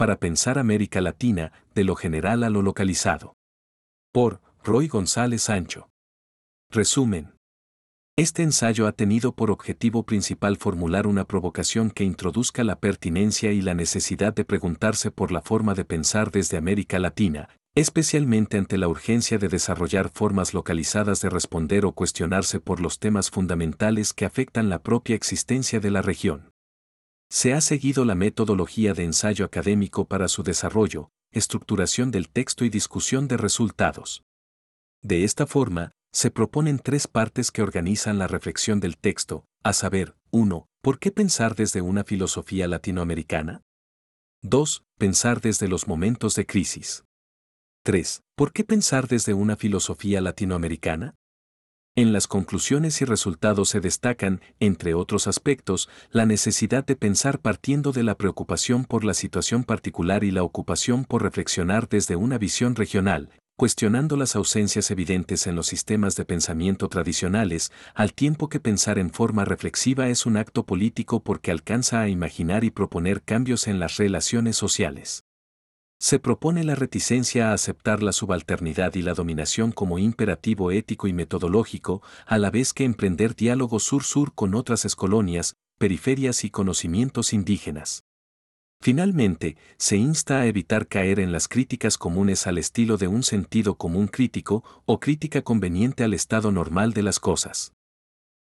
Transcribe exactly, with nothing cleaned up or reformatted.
para pensar América Latina, de lo general a lo localizado. Por Roy González Sancho. Resumen. Este ensayo ha tenido por objetivo principal formular una provocación que introduzca la pertinencia y la necesidad de preguntarse por la forma de pensar desde América Latina, especialmente ante la urgencia de desarrollar formas localizadas de responder o cuestionarse por los temas fundamentales que afectan la propia existencia de la región. Se ha seguido la metodología de ensayo académico para su desarrollo, estructuración del texto y discusión de resultados. De esta forma, se proponen tres partes que organizan la reflexión del texto, a saber, uno. ¿Por qué pensar desde una filosofía latinoamericana? dos. Pensar desde los momentos de crisis. tres. ¿Por qué pensar desde una filosofía latinoamericana? En las conclusiones y resultados se destacan, entre otros aspectos, la necesidad de pensar partiendo de la preocupación por la situación particular y la ocupación por reflexionar desde una visión regional, cuestionando las ausencias evidentes en los sistemas de pensamiento tradicionales, al tiempo que pensar en forma reflexiva es un acto político porque alcanza a imaginar y proponer cambios en las relaciones sociales. Se propone la reticencia a aceptar la subalternidad y la dominación como imperativo ético y metodológico, a la vez que emprender diálogo sur-sur con otras escolonias, periferias y conocimientos indígenas. Finalmente, se insta a evitar caer en las críticas comunes al estilo de un sentido común crítico o crítica conveniente al estado normal de las cosas.